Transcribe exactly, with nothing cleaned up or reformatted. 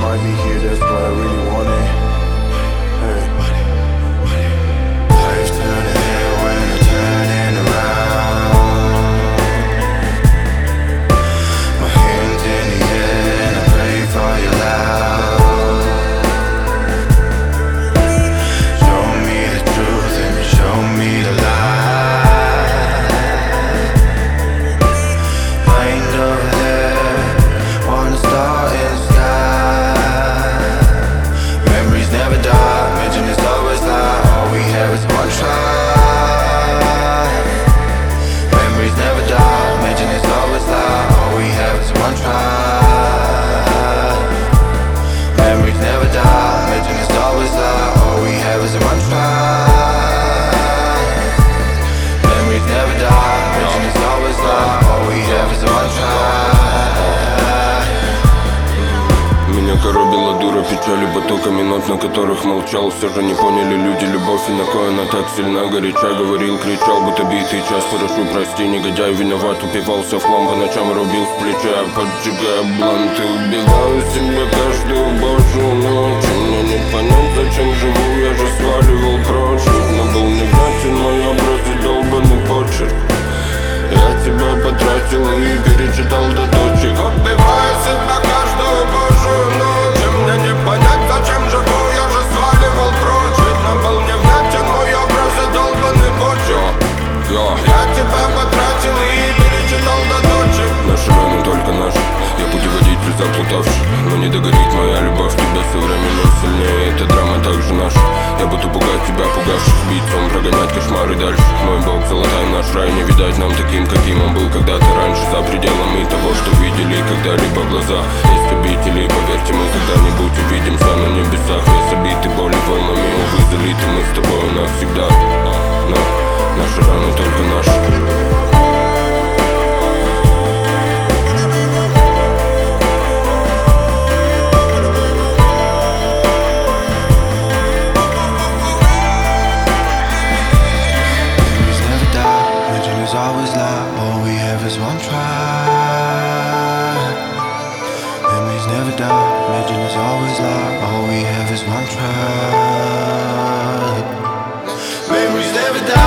might be here, that's what I really wanted. Hey. Life's turning when I'm turning around. My hands in the air and I pray for you loud. Show me the truth and show me the lie. Mind over there, wanna start in the sky. Memories never die, mention is always lie. All we have is one try. Memories never die, mention is always lie. All we have is one try. Memories never die, mention is always lie. All we have is one try. Memories never die, mention is always lie. All we have is one try. Меня коробила дура печали, потоками нот, на которых молчал. Все же не поняли люди любовь, и на кой она так сильна, горяча. Говорил, кричал, будто битый час. Прошу, прости, негодяй, виноват. Упивался в хлам, по ночам рубил с плеча, поджигая бланты. Убиваю себя каждую божью ночь. Мне не понять, зачем живу, я же сваливал прочь. Нужно был не внятен мой образ и долбанный почерк. Я тебя потратил и перечитал до точек. Убиваю себя каждую божью ночь. Мне не понять, зачем живу, я же сваливал прочь. Видно, был невнятен мой образ и долбанный почерк. Я тебя потратил и перечитал до точек. Наши раны только наши, я путеводитель заплутавший. Но не догорит моя любовь к тебе со временем сильнее. Эта драма также наша. Я буду пугать тебя, пугавших бийцом, прогонять кошмары дальше. Мой бог, золотай наш рай, не видать нам таким, каким он был когда-то раньше. За пределами того, что видели когда-либо глаза истребителей. Поверьте, мы когда-нибудь увидимся на небесах. Весь обиты боли волнами, увы, залиты мы с тобой навсегда. Но наши раны только наши. Always lie, all we have is one try. Memories never die, legend is always lie, all we have is one try. Memories never die.